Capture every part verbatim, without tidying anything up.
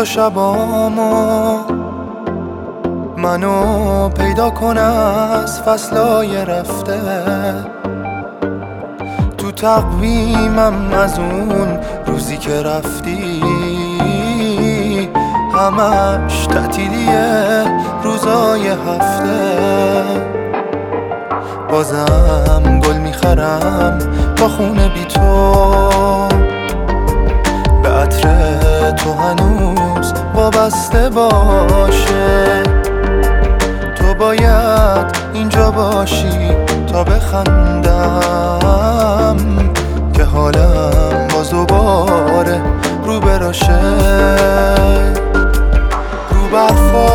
و شبامو منو پیدا کن از فصلای رفته، تو تقویمم از اون روزی که رفتی همش تعطیلیه روزای هفته. بازم گل میخرم با خونه بی تو، به عطر تو هنوز وابسته باشه. تو باید اینجا باشی تا بخندم که حالم باز دوباره رو براشه. رو برفا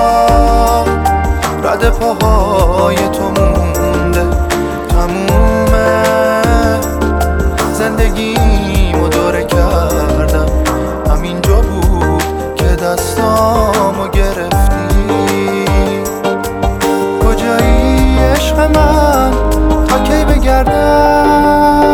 رد پاهای تو مونده، تمومه زندگیمو دوره کردم، همینجا بود که دستامو گرفتی. کجایی عشق من تا کی بگردم؟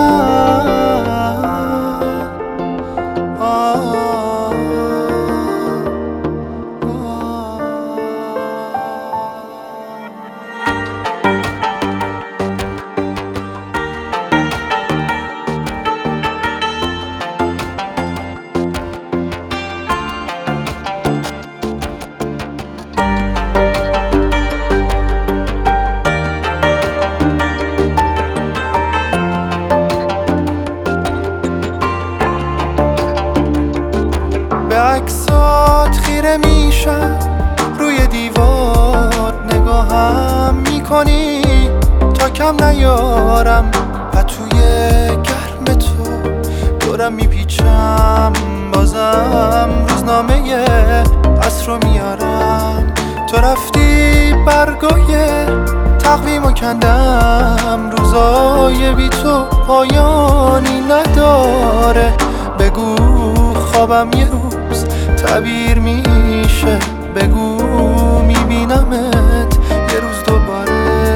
به عکسات خیره میشم، روی دیوار نگاهم میکنی تا کم نیارم، پتوی گرم تو دورم میپیچم. بازم روزنامه عصر رو میارم، تو رفتی برگای تقویمو کندم، روزای بی تو پایانی نداره. بگو خوابم یه روز تعبیر میشه، بگو میبینمت یه روز دوباره.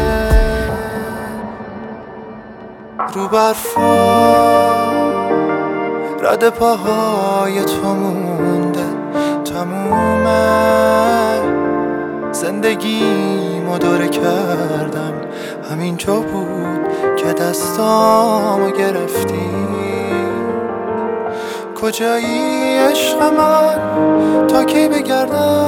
رو برفا رد پاهای تو مونده، تمومه زندگیمو دوره کردم، همینجا بود که دستامو گرفتی. کجایی عشق من تا کی بگردم؟